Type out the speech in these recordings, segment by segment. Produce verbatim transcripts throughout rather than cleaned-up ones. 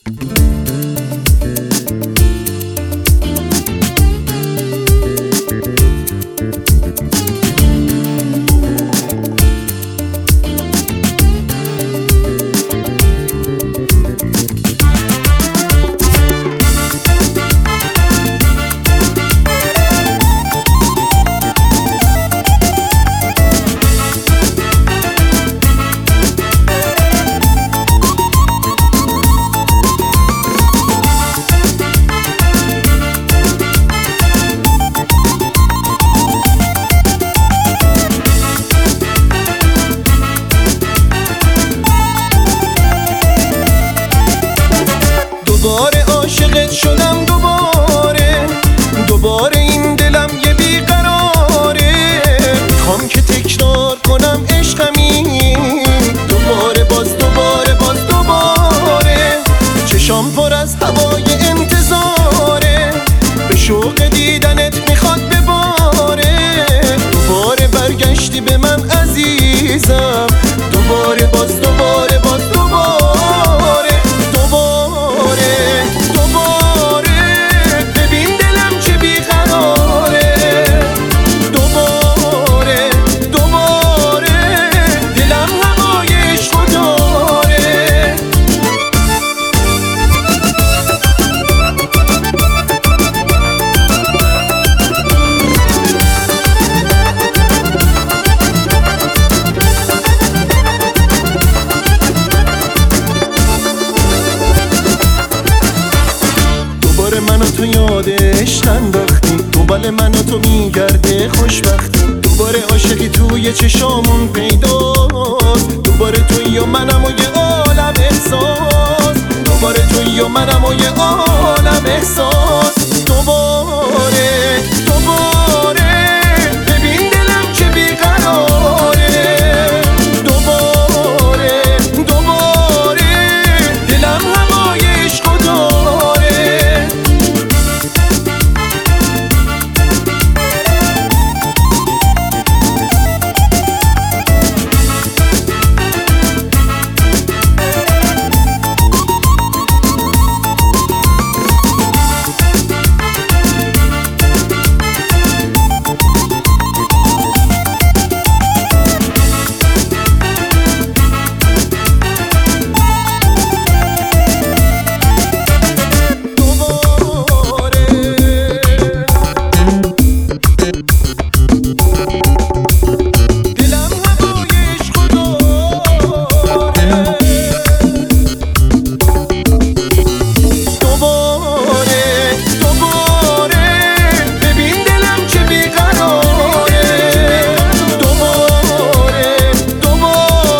دوباره عاشقت شدم، دوباره دوباره این دلم یه بیقراره. میخوام که تکرار کنم عشقمی، دوباره باز دوباره باز دوباره. چشام پر از هوای انتظاره، به شوق دیدنت میخواد بباره. دوباره برگشتی به من عزیزم، دوباره باز دوباره باز دوباره. منو تو یادش انداختی، دوباره منو تو میگرده خوشبختی. دوباره عاشقی توی چشامون پیداست، دوباره توی و منم و یه عالم احساس. دوباره توی و منم و یه عالم احساس. دوباره دوباره ببین دلم چه بیقراره. دوباره دوباره دلم هوای عشقو داره.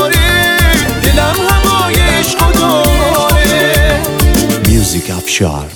Afshar.